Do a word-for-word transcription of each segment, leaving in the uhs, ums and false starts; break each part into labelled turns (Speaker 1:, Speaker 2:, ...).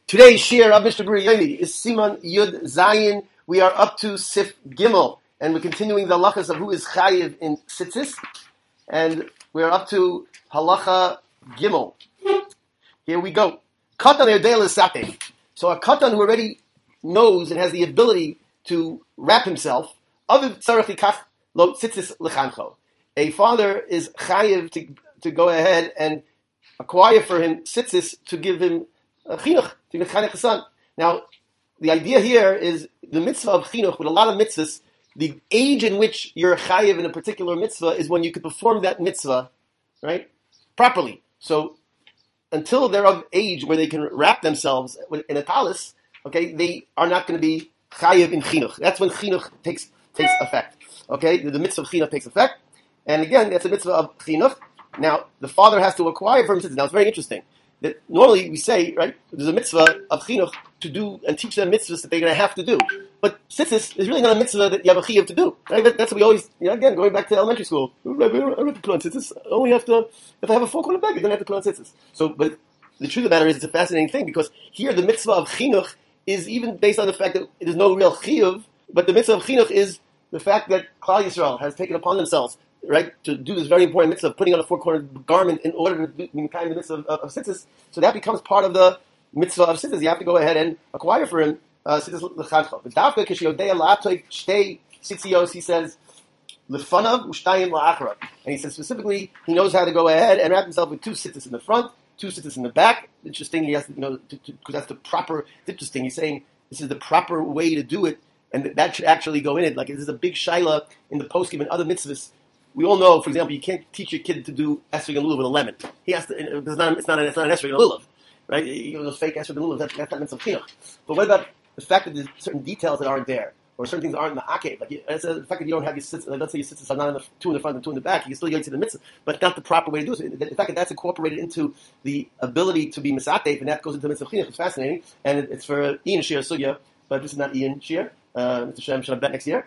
Speaker 1: Today's shir of Mister Buri Yomi is Siman Yud Zayin. We are up to Sif Gimel, and we're continuing the halachas of who is chayiv in tzitzis, and we're up to halacha Gimel. Here we go. Katan Erdel is Sateh. So a katan who already knows and has the ability to wrap himself, Aviv tzarech likach lo tzitzis lechancho. A father is chayiv to, to go ahead and acquire for him tzitzis to give him a chinuch, to mechanech a son. Now, the idea here is the mitzvah of chinuch, with a lot of mitzvahs, the age in which you're chayiv in a particular mitzvah is when you can perform that mitzvah, right, properly. So, until they're of age where they can wrap themselves in a talis, okay, they are not going to be chayiv in chinuch. That's when chinuch takes takes effect. Okay, the, the mitzvah of chinuch takes effect, and again, that's a mitzvah of chinuch. Now, the father has to acquire for himself. Now, it's very interesting that normally we say, right, there's a mitzvah of chinuch to do and teach them mitzvahs that they're going to have to do. But tzitzis is really not a mitzvah that you have a chiyuv to do. Right? That, that's what we always, you know, again, going back to elementary school. I don't have to put on tzitzis. I only have to, if I have a four-corner bag, I don't have to put on tzitzis. So, but the truth of the matter is it's a fascinating thing because here the mitzvah of chinuch is even based on the fact that there's no real chiyuv, but the mitzvah of chinuch is the fact that Klal Yisrael has taken upon themselves, right, to do this very important mitzvah of putting on a four-cornered garment in order to do kind of the mitzvah of, of, of tzitzis. So that becomes part of the mitzvah of tzitzis. You have to go ahead and acquire for him uh, tzitzis l'chancho. But dafka k'shiyodei la'atoy shtei tzitzios, he says, l'fanav u'shtayim la'achra. And he says specifically, he knows how to go ahead and wrap himself with two tzitzis in the front, two tzitzis in the back. Interesting, he has to, you know, because that's the proper, it's interesting, he's saying this is the proper way to do it, and that, that should actually go in it. Like, this is a big shaila in the poskim and other mitzvahs. We all know, for example, you can't teach your kid to do esrog and lulav with a lemon. He has to. It's not. It's not. It's not an esrog and lulav, right? You know, those fake esrog and lulav. That's, that's not mitzvah chinuch. But what about the fact that there's certain details that aren't there, or certain things aren't in the akev? Like it's a, the fact that you don't have your sits. Like, let's say your sits are not in the two in the front and two in the back. You can still get to the mitzvah, but it's not the proper way to do it. So the fact that that's incorporated into the ability to be misatef, and that goes into mitzvah chinuch, is fascinating. And it's for Ian Shir Sugya, but this is not Ian Shir. Uh, Mister Shem should have bet next year.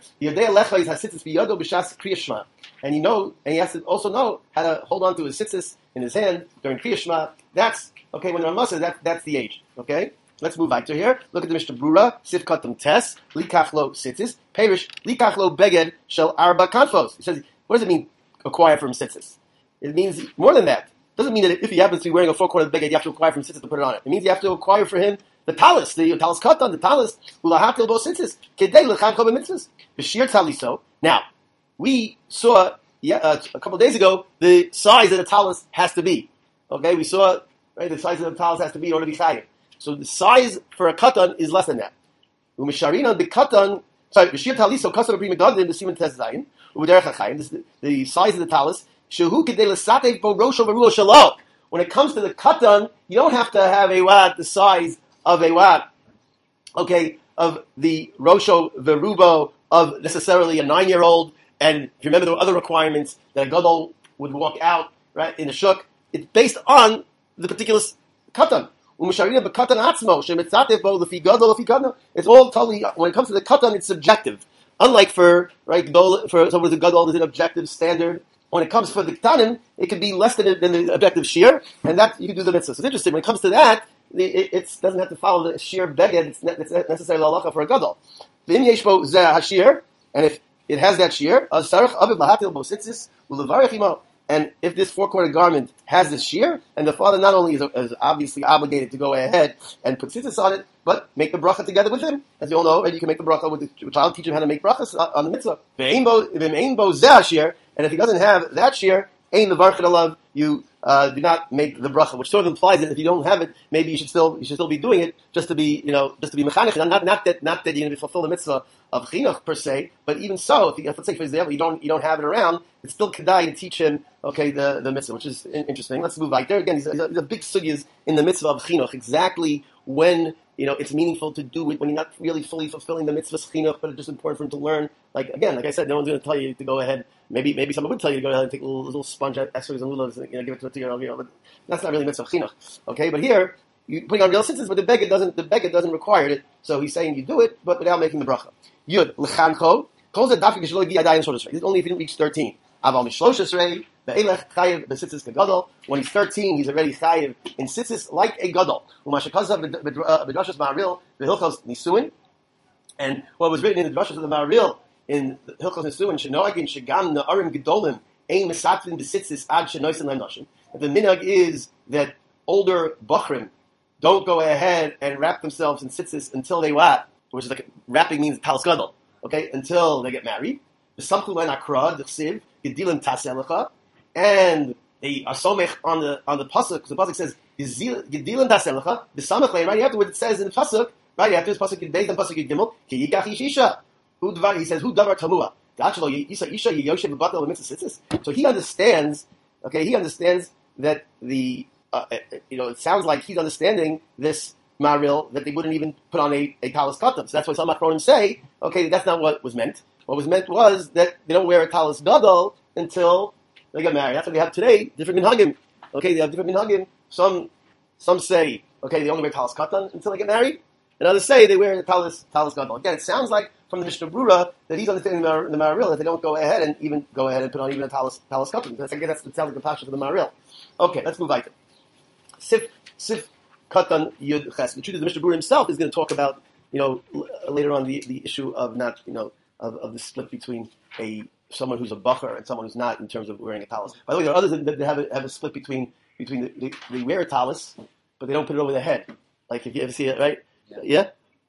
Speaker 1: And you know, and he has to also know how to hold on to his sitzis in his hand during Kriya Shema. That's, okay, when Ramasa, that, that's the age. Okay? Let's move back to here. Look at the Mishnah Brura, Sif Katam Tes, Likach Lo Sitzis, Perish, Likach Lo Beged Shel Arba Kanfos. He says, what does it mean, acquire from sitzis? It means more than that. It doesn't mean that if he happens to be wearing a four-cornered beged, you have to acquire from sitzis to put it on it. It means you have to acquire for him the talis, the talis katan, the talis, ulahatil bo sitzis, kedei lechancho b'mitzvahs, b'shir taliso. Now, we saw yeah, uh, a couple of days ago the size of the talis has to be. Okay, we saw right the size of the talis has to be in order to be chayiv. So the size for a katan is less than that. U'misharina b'katan, sorry, b'shir taliso kasam b'pri megadim b'siman tes zayin u'derech hachayim. This is the size of the talis. Shehu kedei lesatev bo rosho v'ruo shelo. When it comes to the katan, you don't have to have a what the size of a what? Okay, of the Rosho Verubo of necessarily a nine-year-old, and if you remember there were other requirements that a gadol would walk out, right, in the shuk, it's based on the particular katan. It's all totally, when it comes to the katan, it's subjective. Unlike for, right, for someone with a gadol, there's an objective standard. When it comes for the ktanim, it can be less than, than the objective shear, and that you can do the mitzvah. So it's interesting, when it comes to that, It, it doesn't have to follow the sheer beged. It's, not, it's not necessarily halacha for a gadol. V'im yeshbo zeh hashir, and if it has that sheer, sarach aviv lahatil bo sitzis ulevarich imo. And if this four-cornered garment has this sheer, and the father not only is, is obviously obligated to go ahead and put sitzis on it, but make the bracha together with him, as you all know, and you can make the bracha with the child, teach him how to make brachas on the mitzvah. V'im ein bo zeh hashir, and if he doesn't have that sheer, ein levarich alav, you Uh, do not make the bracha, which sort of implies that if you don't have it, maybe you should still you should still be doing it just to be you know just to be mechanech. Not not that not that you're going to fulfill the mitzvah of chinuch per se, but even so, if you, let's say for example you don't you don't have it around, it's still kedai to teach him okay the, the mitzvah, which is interesting. Let's move right there again. There's a, a big sugyas in the mitzvah of chinuch, exactly when you know it's meaningful to do it when you're not really fully fulfilling the mitzvah chinuch, but it's just important for him to learn. Like again, like I said, no one's going to tell you to go ahead. Maybe maybe someone would tell you to go ahead and take a little, little sponge esrogs and lulavs and you know, give it to a two-year-old, you know, but that's not really mitzvah chinuch. Okay, but here you putting on real sitzis, but the beged doesn't the beged doesn't require it. So he's saying you do it, but without making the bracha. Yud lechancho calls it dafik shelo gi yadayim shlosh. This is only if you didn't reach thirteen. Aval mishlosh esrei Ve'elech chayiv b'tzitzis kegadol. When he's thirteen, he's already chayiv in tzitzis like a gadol. Umashakazav b'drashas Ma'aril v'hilchos nisuin. And what was written in the drashas of the Ma'aril in Hilchos Nisuin, Shenoagin Shegam Na'arim Gedolim Ein Mesatvin B'Sitzis Ad Shenoisin Lanoshim. The minhag is that older bachrim don't go ahead and wrap themselves in tzitzis until they what? Which is like wrapping means talis gadol. Okay, until they get married. The samchu lein akra d'chsiv gedilim taselecha, and they are somech on the on the pasuk because the pasuk says gedilim taselecha. The samech lein right afterwards it says in the pasuk right after this pasuk in Beis and pasuk in Gimel ki yikach isha. Who dvar he says who davar tamua. So he understands. Okay, he understands that the uh, you know it sounds like he's understanding this Maril that they wouldn't even put on a, a talis katan. So that's why some Achronim say, okay, that's not what was meant. What was meant was that they don't wear a talis gadol until they get married. That's what they have today. Different minhagim. Okay, they have different minhagim. Some some say, okay, they only wear talis katan until they get married, and others say they wear the talis talis gadol. Again, it sounds like from the Mishnah Brura that he's understanding the, the Maril that they don't go ahead and even go ahead and put on even a talis talis katan. That's again that's the sounds like the passion for the Maril. Okay, let's move on. Sif sif. Katan Yud Ches. The truth is, the Mishnah Berurah himself is going to talk about, you know, l- later on the, the issue of not, you know, of, of the split between a someone who's a bacher and someone who's not in terms of wearing a talis. By the way, there are others that, that have a, have a split between between the, they, they wear a talis, but they don't put it over their head. Like if you ever see it, right? Yeah. yeah?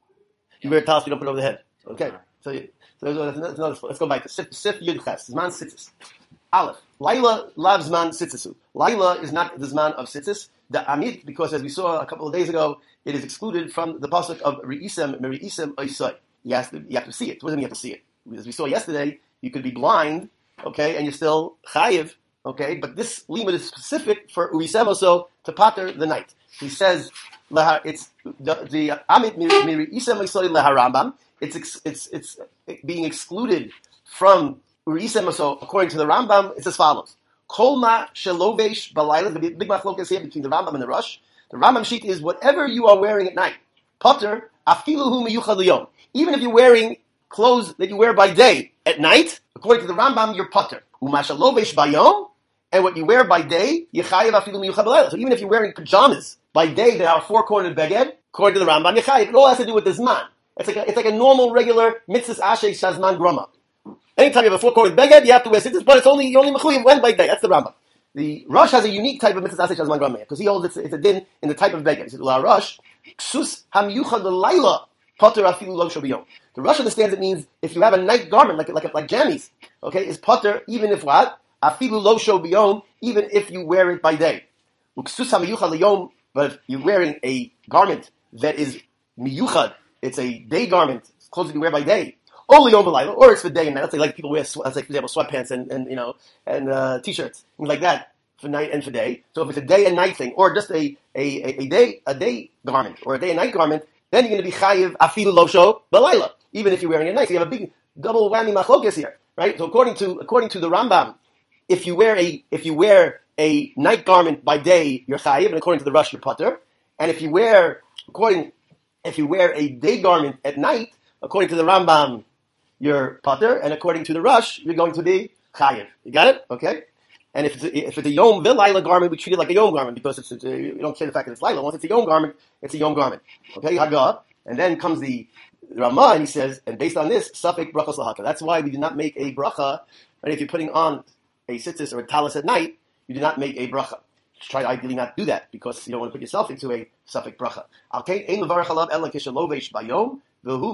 Speaker 1: You wear a talis, you don't put it over the head. Okay. So, you, so that's another, that's another. Let's go back to Sif Sif Yud Ches. Zman Sitzis. Aleph. Laila loves Zman Sitzisu. Laila is not the Zman of Sitzis. The Amit, because as we saw a couple of days ago, it is excluded from the pasuk of Re'isem, Mere'isem Oisai. You have to, you have to see it. What does it mean you have to see it? As we saw yesterday, you could be blind, okay, and you're still chayiv, okay, but this limit is specific for Urisem also to pater the night. He says, it's the, the Amit Mere'isem Oisai leharambam. It's it's it's being excluded from Urisem also according to the Rambam. It's as follows. Kolma shelovesh balayla. The big machlokas here between the Rambam and the Rush. The Rambam sheet is whatever you are wearing at night. Potter afiluhu miyuchad liyom. Even if you're wearing clothes that you wear by day at night, according to the Rambam, you're potter. Uma shelovesh bayom, and what you wear by day, yechayev afilu miyuchad balayla. So even if you're wearing pajamas by day that are four-cornered beged, according to the Rambam, yechayev. It all has to do with the zman. It's like a, it's like a normal, regular mitzvah ashay shazman groma. Anytime you have a four-cornered beged, you have to wear sitters, but it's only you only mechuyev when by day. That's the Rambam. The Rosh has a unique type of mitzvah asay shazman grama because he holds it's, it's a din in the type of beged. He says la Rosh ksus hamyuchad l'layla potter afilu lo shobiyom. The Rosh understands it means if you have a night garment like like like jammies, okay, is potter even if what afilu lo shobiyom, even if you wear it by day. Ksus hamyuchad liyom, but if you're wearing a garment that is miyuchad, it's a day garment, it's clothes that you wear by day. Only over light, or it's for day and night. Let's say like people wear, let's say for example, sweatpants and, and you know and uh, t-shirts, things like that for night and for day. So if it's a day and night thing, or just a a, a day a day garment or a day and night garment, then you're going to be chayiv afilu losho balayla, even if you're wearing it at night. So you have a big double whammy machlokas here, right? So according to according to the Rambam, if you wear a if you wear a night garment by day, you're chayiv, and according to the Rush, you're potter. And if you wear according if you wear a day garment at night, according to the Rambam, you're potter, and according to the Rush, you're going to be chayiv. You got it? Okay? And if it's a, if it's a yom v'layla garment, we treat it like a yom garment because it's, it's a, you don't say the fact that it's layla. Once it's a yom garment, it's a yom garment. Okay? Haga. And then comes the Ramah, and he says, and based on this, safek brachos lahaka. That's why we do not make a bracha. Right? If you're putting on a sitzis or a talis at night, you do not make a bracha. Just try to ideally not do that because you don't want to put yourself into a safek bracha. Okay? Ein levarach alav ela kishalovesh bayom. So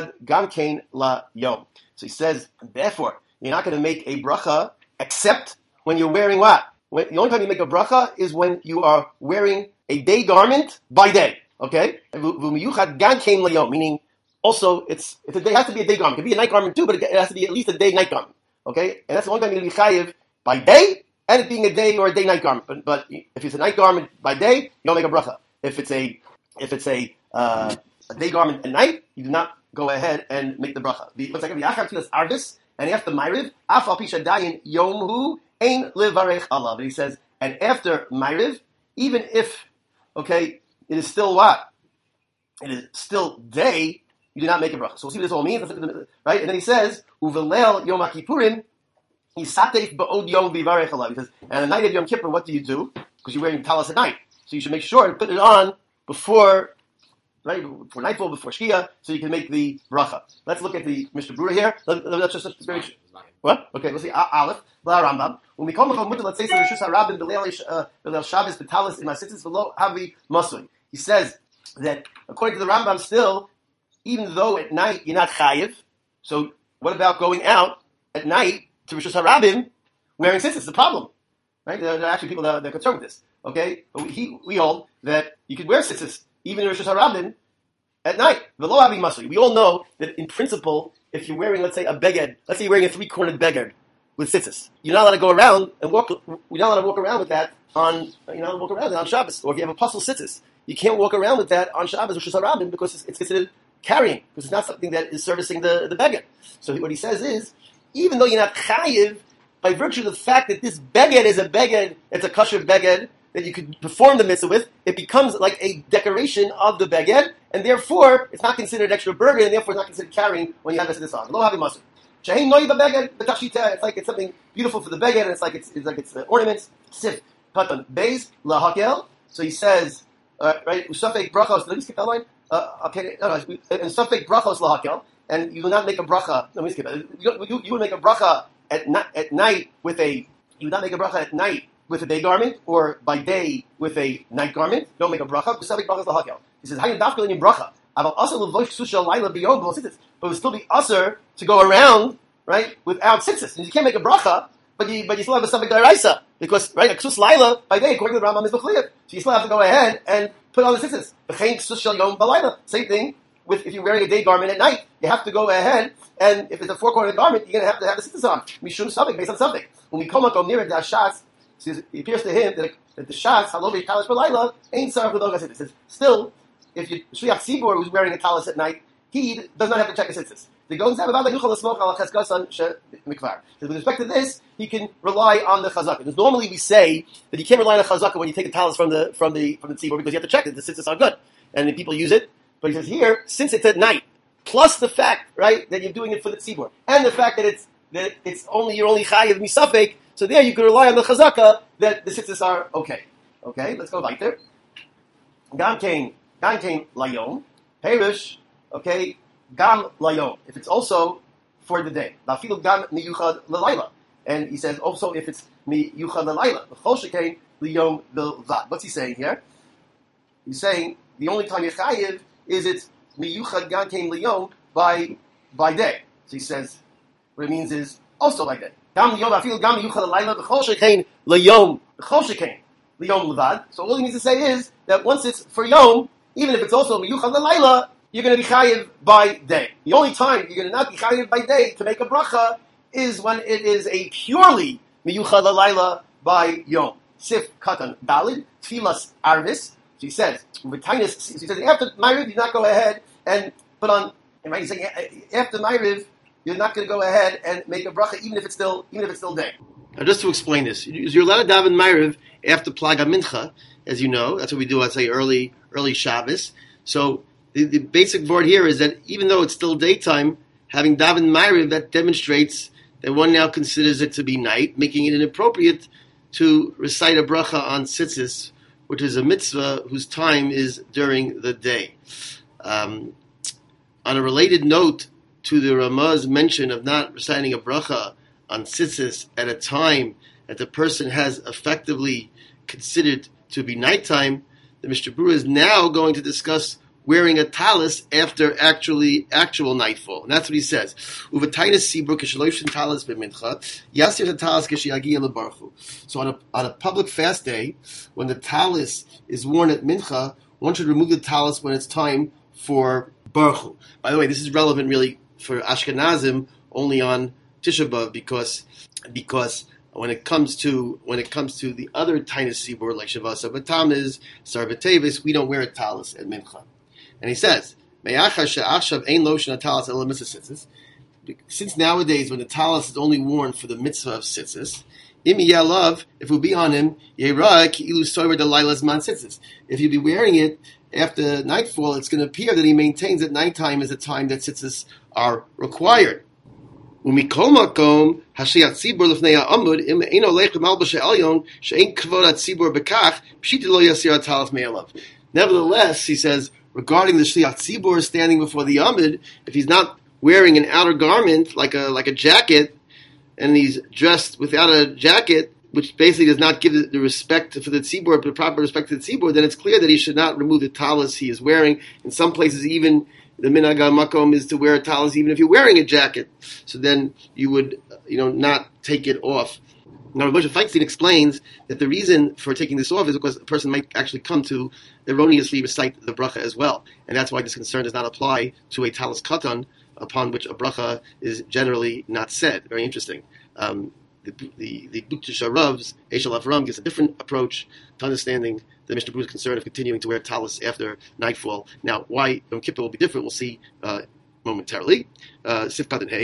Speaker 1: he says, therefore, you're not going to make a bracha except when you're wearing what? When, the only time you make a bracha is when you are wearing a day garment by day. Okay? Meaning, also, it's, it's a day, it has to be a day garment. It can be a night garment too, but it has to be at least a day-night garment. Okay? And that's the only time you're going to be chayiv by day, and it being a day or a day-night garment. But, but if it's a night garment by day, you don't make a bracha. If it's a, if it's a, uh, a day garment at night, you do not go ahead and make the bracha. What's like the Arvis, and after Ma'ariv, Afal Pisha Dayin Yomhu Ein Levarech Allah. But he says, and after Ma'ariv, even if, okay, it is still what? It is still day, you do not make a bracha. So we'll see what this all means, right? And then he says, Uvelel Yom HaKippurim, He satef ba'od yom v'varech alav. He says, and on the night of Yom Kippur, what do you do? Because you're wearing talis at night, so you should make sure to put it on before, right, before nightfall, before Shkia, so you can make the bracha. Let's look at the Mishnah Berurah here. Let, let's just, let's very, what? Okay, let's see. Aleph, Bla Rambam. When we come to let's say so Rishus Harabim B'Leil Shabbos B'Talis Imasitis V'Lo Havi Masui. He says that according to the Rambam, still, even though at night you're not chayiv, so what about going out at night to Rishus Harabim wearing tzitzis? It's a problem, right? There are actually people that are, that are concerned with this. Okay, but we, he, we hold that you could wear tzitzis even in Rishus Harabim at night. V'Lo Havi Masui. We all know that in principle, if you're wearing, let's say, a beged, let's say you're wearing a three-cornered beged with tzitzis, you're not allowed to go around and walk. You're not allowed to walk around with that on. You're not allowed to walk around with it on Shabbos. Or if you have a puzzle tzitzis, you can't walk around with that on Shabbos or Rishus Harabim because it's, it's considered carrying, because it's not something that is servicing the the beged. So what he says is, even though you're not chayiv, by virtue of the fact that this beged is a beged, it's a kosher beged that you could perform the mitzvah with, it becomes like a decoration of the beged, and therefore it's not considered extra burden, and therefore it's not considered carrying when you have this on. Lo havi masur. Shehein noi beged b'tachshita. It's like it's something beautiful for the beged, and it's like it's, it's like it's the ornaments. Sif patan beis lahakel. So he says, uh, right? Usafek brachos. Let me skip that line. Uh, okay, no, no. And usafek brachos lahakel, and you will not make a bracha. Let me skip it. You, you, you would make a bracha at night. At night with a. You would not make a bracha at night with a day garment, or by day with a night garment. Don't make a bracha. Usafek brachos lahakel. He says, "Hayin dafkel in bracha." But it would still be usher to go around, right, without tzitzis. And you can't make a bracha, but you but you still have a suffix deraisa, because right, a ksus laila by day, according to the Rambam, is b'chliyev. So you still have to go ahead and put on the tzitzis. V'chein ksus shel yom b'layla. Same thing with if you're wearing a day garment at night, you have to go ahead and if it's a four cornered garment, you're going to have to have the tzitzis on. Mishum suffix based on suffix. When we come up near the shots, it appears to him that, that the shots halovi kalish b'layla ain't sarf with tzitzis. It says still. If you Shliach Tzibur who's wearing a talis at night, he does not have to check his tzitzis. The Goins have about the Yuchal Smoke al Chesgasan Mikvar. With respect to this, he can rely on the chazaka. Because normally we say that you can't rely on the chazaka when you take the talis from the from the from the tzibur because you have to check that the tzitzis are good, and then people use it. But he says here, since it's at night, plus the fact, right, that you're doing it for the tzibur, and the fact that it's that it's only you're only chayiv misafek, so there you can rely on the chazaka that the tzitzis are okay. Okay, let's go right there. Gam Kain. Gam Kain layom, perish, okay, gam layom. If it's also for the day, lafilu gam miyuchad lelayla, and he says also if it's miyuchad lelayla, l'chol shekain liyom bilvad. What's he saying here? He's saying the only time you're chayiv is it's miyuchad gam kain liyom by by day. So he says what it means is also by day. Gam liyom lafilu gam miyuchad lelayla, l'chol shekain liyom, l'chol shekain liyom levad. So all he needs to say is that once it's for yom, even if it's also miyuchad lelayla, you're going to be chayiv by day. The only time you're going to not be chayiv by day to make a bracha is when it is a purely miyuchad lelayla by yom. Sif katan dalid tfilas arvis. So he says, with tinus, so he says after Ma'ariv, you not go ahead and put on. Right, he's saying after Ma'ariv, you're not going to go ahead and make a bracha even if it's still even if it's still day. Now, just to explain this, you're allowed to daven Ma'ariv after Plaga Mincha, as you know. That's what we do. I'd say early early Shabbos. So the, the basic board here is that even though it's still daytime, having daven Ma'ariv, that demonstrates that one now considers it to be night, making it inappropriate to recite a bracha on tzitzis, which is a mitzvah whose time is during the day. Um, on a related note to the Ramah's mention of not reciting a bracha on tzitzis at a time that the person has effectively considered to be nighttime, the Mishnah Berurah is now going to discuss wearing a talis after actually actual nightfall. And that's what he says. So on a, on a public fast day, when the talis is worn at mincha, one should remove the talis when it's time for baruch. By the way, this is relevant really for Ashkenazim only on Tisha B'Av because because when it comes to when it comes to the other tiny sibur like Shavasa Batamiz, Sarvatevis, we don't wear a talis at mincha. And he says, since nowadays when the talis is only worn for the mitzvah of tzitzis, if it will be on him, if you be wearing it after nightfall, it's going to appear that he maintains that nighttime is the time that tzitzis are required. ומכל מקום, השליח ציבור לפני העמוד, אם אינו הולך למלבוש העליון, שאין כבוד הציבור בכך, פשיטא לא יסיר הטלית מעליו. Nevertheless, he says, regarding the shliach tzibur standing before the amud, if he's not wearing an outer garment, like a like a jacket, and he's dressed without a jacket, which basically does not give the respect for the tzibur, the proper respect to the tzibur, then it's clear that he should not remove the talis he is wearing. In some places, even the minhag makom is to wear a talis even if you're wearing a jacket. So then you would, you know, not take it off. Now, Rabbi Moshe Feinstein explains that the reason for taking this off is because a person might actually come to erroneously recite the bracha as well, and that's why this concern does not apply to a talis katan, upon which a bracha is generally not said. Very interesting. Um, the the the Buktish Rav's Eshel Avram gives a different approach to understanding the Mishnah Berurah's concern of continuing to wear talis after nightfall. Now, why Yom Kippur will be different, we'll see uh, momentarily. Uh, so first of all,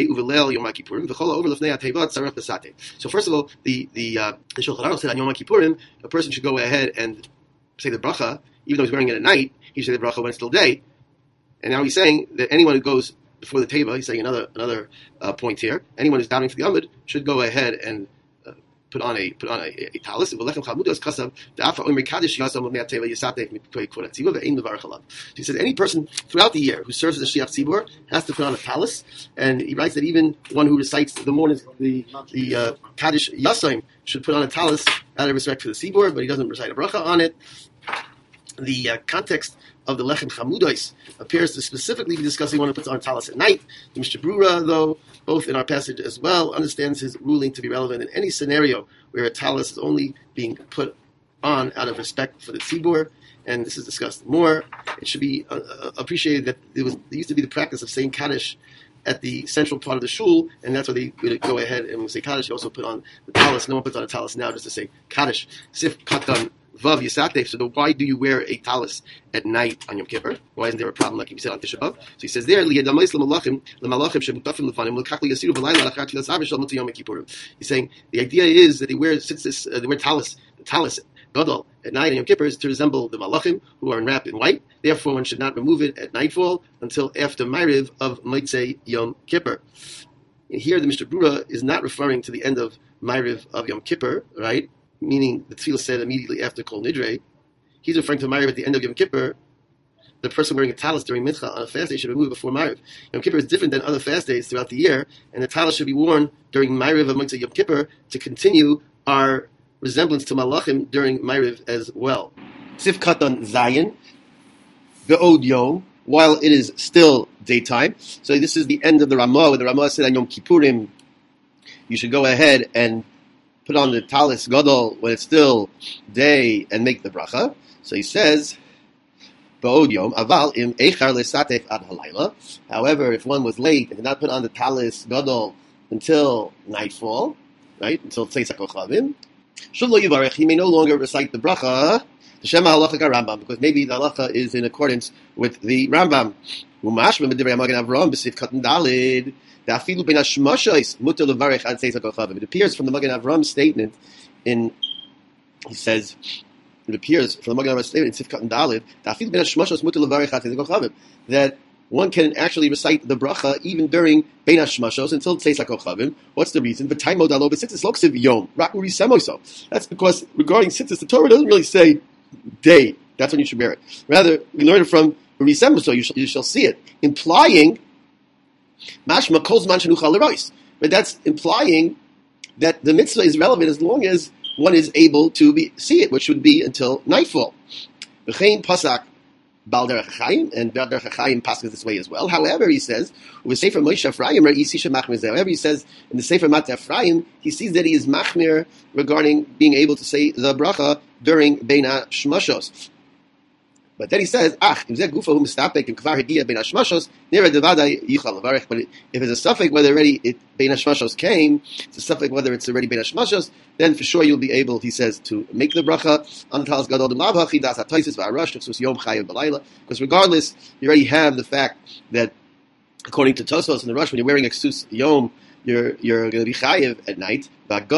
Speaker 1: the the uh, the Shulchan Aruch said on Yom Kippurim, a person should go ahead and say the bracha, even though he's wearing it at night. He should say the bracha when it's still day. And now he's saying that anyone who goes before the teva, he's saying another another uh, point here. Anyone who's doubting for the Amud should go ahead and uh, put on a put on a, a, a talis. So he says any person throughout the year who serves as a shliach tzibur has to put on a talis, and he writes that even one who recites the morning the the uh, kaddish yasaim should put on a talis out of respect for the tzibur, but he doesn't recite a bracha on it. The uh, context of the lechem chamudos appears to specifically be discussing one who puts on a talis at night. The Mishnah Berurah, though, both in our passage as well, understands his ruling to be relevant in any scenario where a talis is only being put on out of respect for the tzibur, and this is discussed more. It should be uh, appreciated that it was it used to be the practice of saying kaddish at the central part of the shul, and that's why they would go ahead and when we say kaddish, they also put on the talis. No one puts on a talis now just to say kaddish. Sif katan Vav Yisatef. So why do you wear a talis at night on Yom Kippur? Why isn't there a problem like you said on Tisha B'Av? So he says there, He's saying the idea is that they wear tzitzis, uh, they wear talis, the talis gadol at night on Yom Kippur is to resemble the malachim who are enwrapped in white. Therefore, one should not remove it at nightfall until after Ma'ariv of Motzei Yom Kippur. And here, the Mishnah Berurah is not referring to the end of Ma'ariv of Yom Kippur, right? Meaning the tefillah said immediately after Kol Nidre. He's referring to Ma'ariv at the end of Yom Kippur. The person wearing a talis during Mincha on a fast day should remove it before Ma'ariv. Yom Kippur is different than other fast days throughout the year, and the talis should be worn during Ma'ariv of Motzei Yom Kippur to continue our resemblance to Malachim during Ma'ariv as well. Sif Katan Zayin, Be'od Yom, while it is still daytime. So this is the end of the Ramah, where the Ramah said on Yom Kippurim, you should go ahead and put on the talis gadol when it's still day and make the bracha. So he says, Ba'od yom, aval im eichar lesatef ad halayla. However, if one was late and did not put on the talis gadol until nightfall, right, until Tzeitzak Kochavim, Shullo Yivarech, he may no longer recite the bracha, the Shema halacha Rambam, because maybe the halacha is in accordance with the Rambam. Umashma b'divrei Magen Avraham b'sif katan dalid. It appears from the Magen Avraham statement in, he says, it appears from the Magen Avraham statement in Sifkat and Dalid, that one can actually recite the bracha even during Bein HaShmashos until Tzeitzak Kochavim. What's the reason? That's because regarding Tzitzis, the Torah doesn't really say day. That's when you should wear it. Rather, we learn it from Urisemah, so you shall, you shall see it, implying Mashma kolzman shenuchal lerois. But that's implying that the mitzvah is relevant as long as one is able to be, see it, which would be until nightfall. V'chein pasak bal derech chayim, and bal derech chayim passes this way as well. However, he says, with Sefer Moshe Ephraim, however, he says in the Sefer Mat Ephraim, he sees that he is machmir regarding being able to say the bracha during Bein HaShmashos. But then he says, "Ach, if it's a suffix whether already it Bein HaShmashos came, it's a suffix whether it's already Bein HaShmashos, then for sure you'll be able," he says, "to make the bracha on the talis gadol d'mavhachi das hatoisis v'arash tefsus yom chayav b'layla." Because regardless, you already have the fact that according to Tosfos in the Rush, when you're wearing a ksus yom, you're you're going to be chayav at night.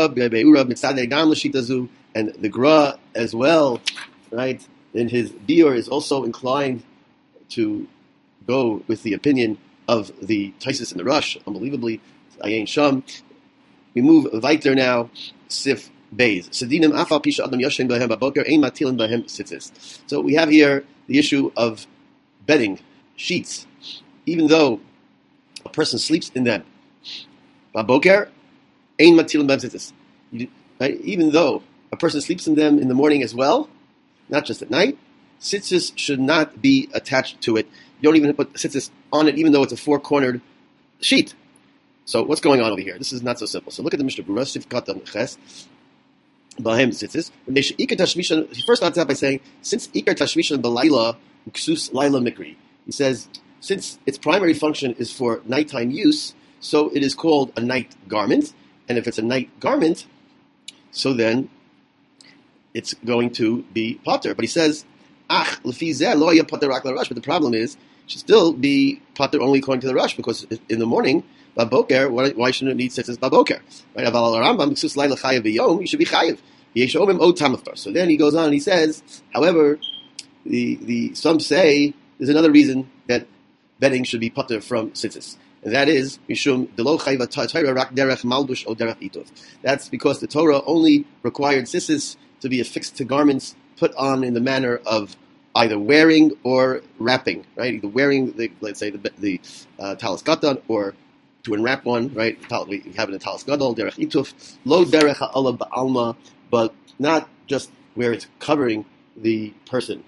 Speaker 1: And the Gra as well, right? And his biur is also inclined to go with the opinion of the Taisus and the Rush, unbelievably, Ayin Sham. We move weiter now. Sif Beis. Sedinim afal pisha adam yoshen behem baboker ein matilin behem tzitzis. So we have here the issue of bedding, sheets. Even though a person sleeps in them, baboker ein matilin behem tzitzis. Right? Even though a person sleeps in them in the morning as well, not just at night, tzitzis should not be attached to it. You don't even put tzitzis on it, even though it's a four-cornered sheet. So what's going on over here? This is not so simple. So look at the Mishnah Berurah, Sif Katan Ches, Bahem Tzitzis. He first starts out by saying, since Ikar Tashmishan B'Laila Uksus Laila Mikri, he says, since its primary function is for nighttime use, so it is called a night garment. And if it's a night garment, so then it's going to be potter. But he says, Ach, Lefi Zeh Lo Ya Potter Rak LaRush. But the problem is, it should still be potter only according to the Rush, because in the morning, Baboker, why shouldn't it need tzitzis baboker? Right? Aval Rambam, Ksus Laila Chayev B'Yom, you should be Chayev. Yeshomim O Tamafar. So then he goes on and he says, however, the the some say there's another reason that bedding should be putter from tzitzis. And that is, Mishum Delo Chayev Torah Rak Derech Malbush O Derech Itov. That's because the Torah only required tzitzis to be affixed to garments put on in the manner of either wearing or wrapping, right? Either wearing, the, let's say, the, the uh, talis katan, or to unwrap one, right? We have it in talis gadol, derech ituf, lo derech ha'ala ba'alma, but not just where it's covering the person.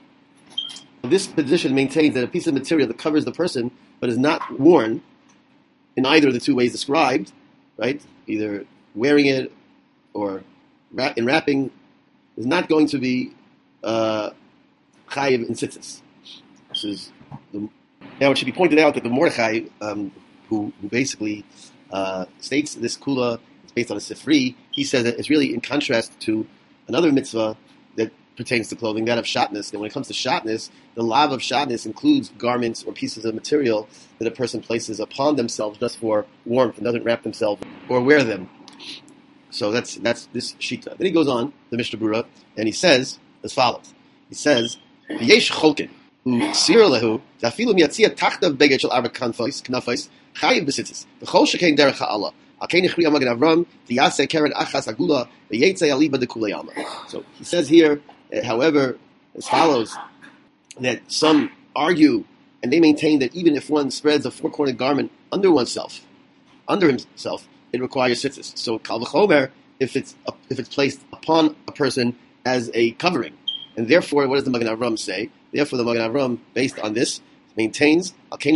Speaker 1: This position maintains that a piece of material that covers the person, but is not worn in either of the two ways described, right? Either wearing it or in wrapping, is not going to be uh, chayiv in tzitzis. This is the, now it should be pointed out that the Mordechai, um, who, who basically uh, states this kula, it's based on a sifri, he says that it's really in contrast to another mitzvah that pertains to clothing, that of shatnez. And when it comes to shatnez, the lav of shatnez includes garments or pieces of material that a person places upon themselves just for warmth and doesn't wrap themselves or wear them. So that's that's this shita. Then he goes on, the Mishnah Berurah, and he says as follows. He says, "Yesh cholkin hu sir lehu dafilu miyatzia tachtav beged shel arba kanfos knafos chayiv b'sitzis v'chol shekein derech ha'ala alkein ichriya magen Avram v'yaseh keren achas agula v'yetzei aliba dekulei alma." So he says here, uh, however, as follows, that some argue and they maintain that even if one spreads a four-cornered garment under oneself, under himself, it requires tzitzis. So kal v'chomer, if it's if it's placed upon a person as a covering, and therefore, what does the Magen Avram say? Therefore, the Magen Avram, based on this, maintains the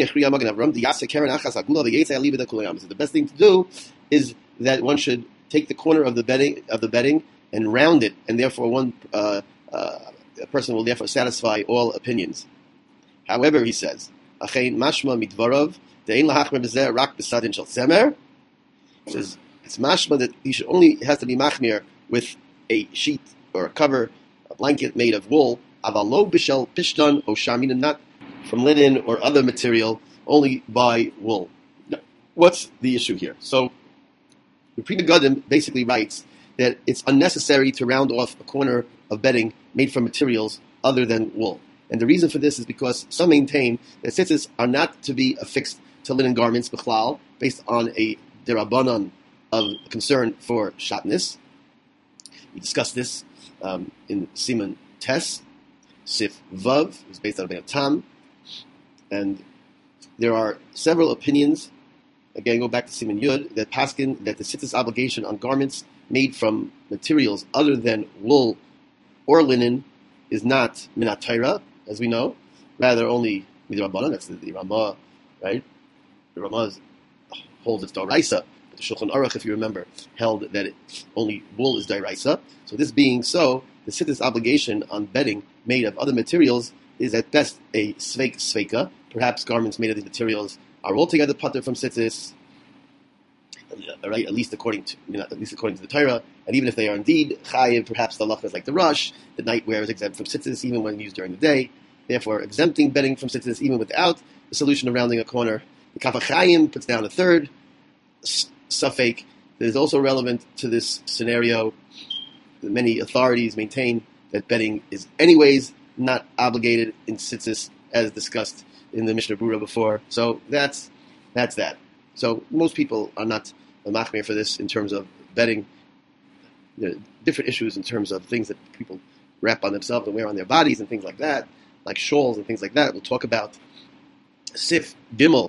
Speaker 1: best thing to do is that one should take the corner of the bedding of the bedding and round it, and therefore one uh, uh, a person will therefore satisfy all opinions. However, he says, "Achein mashma midvarav de'ein lahachmer b'zeh rak b'sadin shel tzemer." He says it's mashma that he should only has to be machmir with a sheet or a cover, a blanket made of wool, avalo bishel pishtan o shamina, not from linen or other material, only by wool. Now, what's the issue here? So the Pri Megadim basically writes that it's unnecessary to round off a corner of bedding made from materials other than wool. And the reason for this is because some maintain that tzitzis are not to be affixed to linen garments, b'chlal, based on a derabanan of concern for shatnez. We discussed this um, in Siman Tes, Sif Vav, it's based on Be'er Tam, and there are several opinions, again go back to Siman Yud, that paskin that the tzitzis obligation on garments made from materials other than wool or linen is not minat Torah, as we know, rather only midrabanan. That's the, the Ramah, right? The Ramah holds its doraisa. But the Shulchan Aruch, if you remember, held that it, only wool is doraisa. So this being so, the tzitzis obligation on bedding made of other materials is at best a sveik sveika. Perhaps garments made of these materials are altogether pater from tzitzis, right? At least according to you know, at least according to the Torah. And even if they are indeed chayiv, perhaps the halacha is like the rush. The nightwear is exempt from tzitzis even when used during the day. Therefore, exempting bedding from tzitzis even without the solution of rounding a corner. The Kaf HaChaim puts down a third suffix that is also relevant to this scenario. Many authorities maintain that bedding is anyways not obligated in tzitzis, as discussed in the Mishnah Berurah before. So that's that's that. So most people are not a machmir for this in terms of betting. You know, different issues in terms of things that people wrap on themselves and wear on their bodies and things like that, like shawls and things like that. We'll talk about Sif Gimel.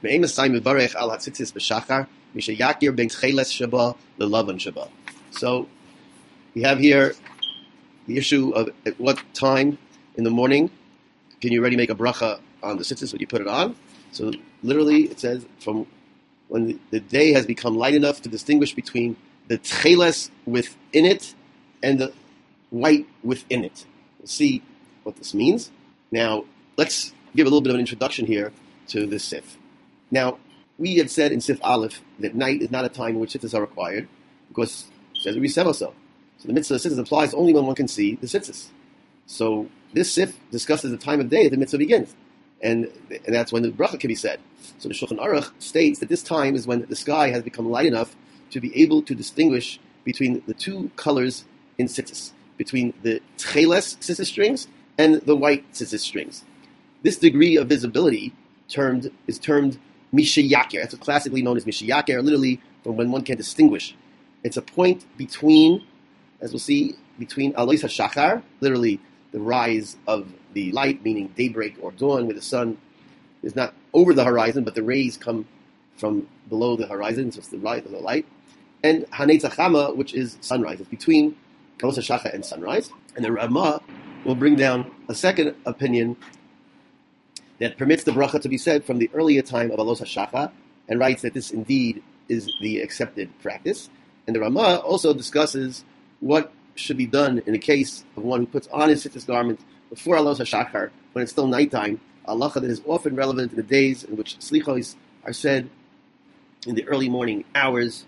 Speaker 1: So we have here the issue of at what time in the morning can you already make a bracha on the tzitzis when you put it on. So literally it says from when the, the day has become light enough to distinguish between the tcheles within it and the white within it. We'll see what this means. Now, let's give a little bit of an introduction here to this sif. Now, we had said in Sif Aleph that night is not a time in which tzitzis are required because it says we said so. So the mitzvah of tzitzis applies only when one can see the tzitzis. So this sif discusses the time of day that the mitzvah begins. And, and that's when the bracha can be said. So the Shulchan Aruch states that this time is when the sky has become light enough to be able to distinguish between the two colors in tzitzis, between the tcheles tzitzis strings and the white tzitzis strings. This degree of visibility termed is termed mishayaker. That's classically known as mishayaker, literally from when one can distinguish. It's a point between, as we'll see, between alois hashachar, literally the rise of the light, meaning daybreak or dawn, where the sun is not over the horizon, but the rays come from below the horizon, so it's the rise of the light. And Hanetz Chama, which is sunrise. It's between Alois HaShachar and sunrise. And the Ramah will bring down a second opinion that permits the bracha to be said from the earlier time of Alois HaShachar and writes that this indeed is the accepted practice. And the Ramah also discusses what should be done in the case of one who puts on his tzitzis garment before Alois HaShachar, when it's still nighttime, a halacha that is often relevant in the days in which slichos are said in the early morning hours.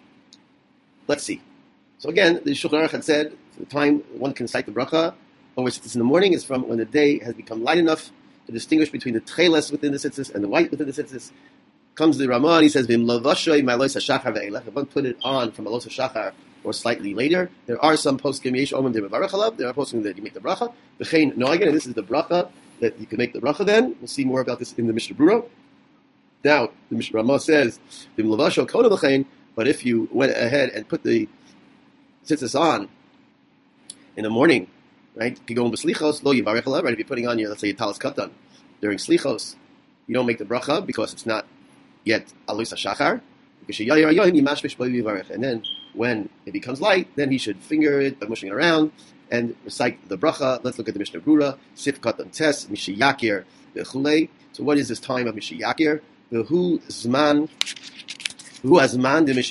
Speaker 1: Let's see. So again, the Shulchan Aruch had said the time one can cite the bracha over tzitzis in the morning is from when the day has become light enough to distinguish between the tcheles within the tzitzis and the white within the tzitzis. Comes the Ramah and he says, "V'im lavashoy ma'alois hashachar ve'elech." If one put it on from alois hashachar or slightly later, there are some poskim yesh omim de mevarach alav. There are poskim that you make the bracha. V'chein noagen, and this is the bracha that you can make the bracha. Then we'll see more about this in the Mishnah Brura. Now the Mishnah Ramah says, "V'im lavasho koda v'chein." But if you went ahead and put the tzitzis on in the morning, right? If you go in slichos, lo yivarech alav, right? If you're putting on your, let's say, your talis katan during slichos, you don't make the bracha because it's not yet alois hashachar. And then when it becomes light, then he should finger it by mushing it around and recite the bracha. Let's look at the Mishnah Brura. Sif katan tes mishiyakir v'chulei. So what is this time of mishiyakir? V'hu zman. He says this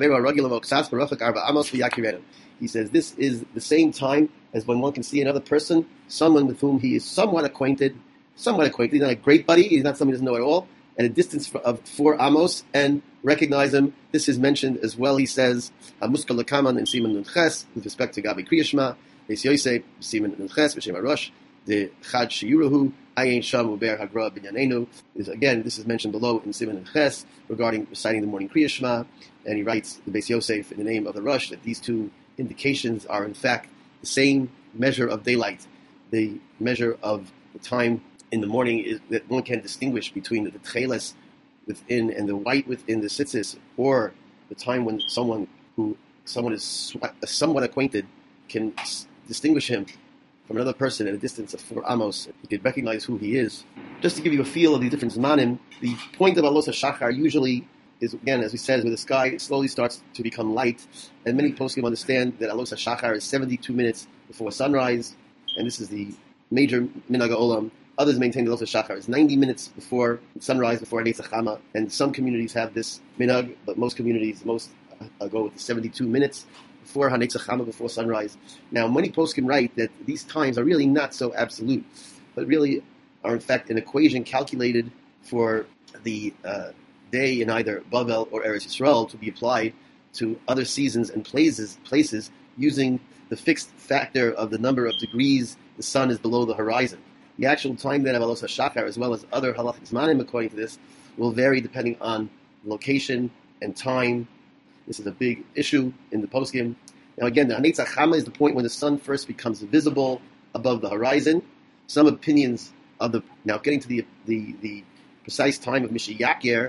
Speaker 1: is the same time as when one can see another person, someone with whom he is somewhat acquainted, somewhat acquainted, he's not a great buddy, he's not someone he doesn't know at all, at a distance of four amos, and recognize him. This is mentioned as well, he says, Muska Lakaman and Siman Nunches, with respect to Gabi Kriyashma, Beis Yosef, Siman Nunches, B'Shem HaRosh, the Chad Sheyuruhu, Ayin Sham Uber Hagra Binyanenu. Again, this is mentioned below in Siman and Ches regarding reciting the morning Kriya Shema, and he writes the Beis Yosef in the name of the Rosh that these two indications are in fact the same measure of daylight. The measure of the time in the morning is that one can distinguish between the tcheles within and the white within the tzitzis, or the time when someone who someone is somewhat acquainted can distinguish him from another person at a distance of four amos. You could recognize who he is. Just to give you a feel of the different zmanim, the point of alois hashachar usually is, again, as we said, where the sky slowly starts to become light, and many poskim understand that alois hashachar is seventy-two minutes before sunrise, and this is the major minhag olam. Others maintain that alois hashachar is ninety minutes before sunrise, before Hanetz Chama, and some communities have this minhag, but most communities, most uh, go with the seventy-two minutes before Hanetz Chama, before sunrise. Now, many poskim write that these times are really not so absolute, but really are in fact an equation calculated for the uh, day in either Bavel or Eretz Yisrael to be applied to other seasons and places, places using the fixed factor of the number of degrees the sun is below the horizon. The actual time then of alois hashachar, as well as other halachic zmanim according to this, will vary depending on location and time. This is a big issue in the poskim. Now again, the Hanetz Chama is the point when the sun first becomes visible above the horizon. Some opinions of the now getting to the the, the precise time of Mishiyakir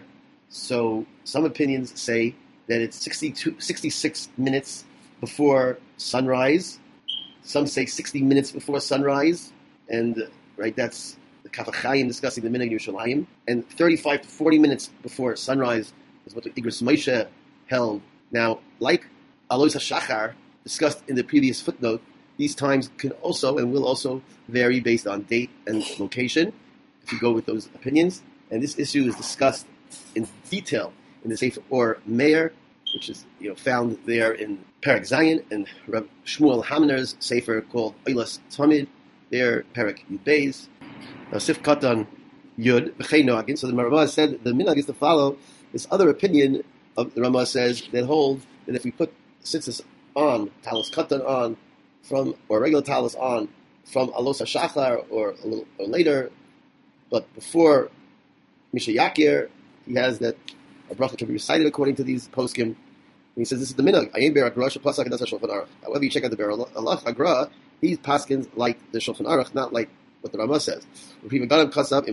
Speaker 1: So some opinions say that it's sixty-two, sixty-six minutes before sunrise. Some say sixty minutes before sunrise, and right, that's the Kaf HaChaim discussing the Minhag Yerushalayim. And thirty-five to forty minutes before sunrise is what the Igros Moshe held. Now, like Alois HaShachar discussed in the previous footnote, these times can also and will also vary based on date and location, if you go with those opinions. And this issue is discussed in detail in the Sefer Or Meir, which is you know found there in Perek Zayin, and Reb Shmuel Hamner's Sefer called Eilas Tamid, there Perek Yud Beis. Now Sif Katan Yud B'chei Noagin. So the Ramah said the minhag is to follow this other opinion of the Ramah says that holds that if we put tzitzis on, talis Katan on, from or regular talis on from Alos HaShachar or a little or later, but before Misha Yakir, he has that a bracha can be recited according to these poskim. And he says this is the minhag. Ayin ber agra shepasach adas Shulchan Aruch. However, you check out the ber alach agra, he's paskins like the Shulchan Aruch, not like what the Ramah says. He says the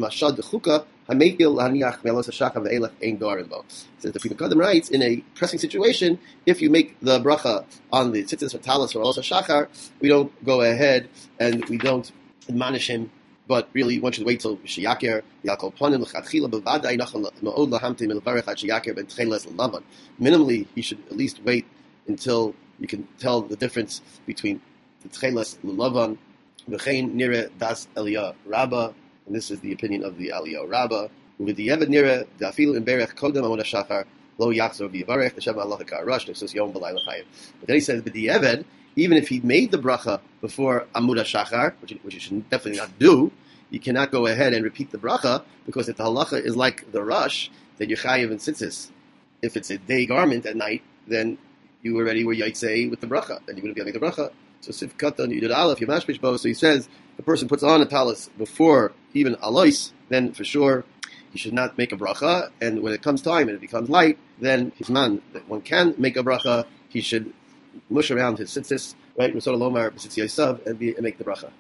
Speaker 1: Pri Megadim writes in a pressing situation, if you make the bracha on the tzitzis or talis or also shachar, we don't go ahead and we don't admonish him. But really, one should wait till Shiyakir, Yakol Ponim, L'chadchila, B'vadai, Nachal, Ma'od, Lahamtim, L'varech, Ad Shiyakir, Ben Tcheles, L'lavan. Minimally, you should at least wait until you can tell the difference between the Tcheles, L'lavan, V'chein, Nire, Das, Eliyah, Rabba, and this is the opinion of the Eliyah Rabba. With the Yevad Nire, Da'afil, and Berech, Kodem, Amon HaShachar, Lo Yachzor, V'yivarech, Hashem Allah HaKarash, Nefsus Yom B'lai L'chayim. But then he says, with the Yevad, even if he made the bracha before Amud HaShachar, which, which you should definitely not do, you cannot go ahead and repeat the bracha, because if the halacha is like the rush, that you're chayiv and tzitzis. If it's a day garment at night, then you already were yaitzei with the bracha, then you wouldn't be having the bracha. So Sif Katan, you did aleph, you mashpish bo, so he says, the person puts on a talis before even alois, then for sure, he should not make a bracha, and when it comes time and it becomes light, then his man, that one can make a bracha, he should mush around his tzitzis, right, and be, and make the bracha.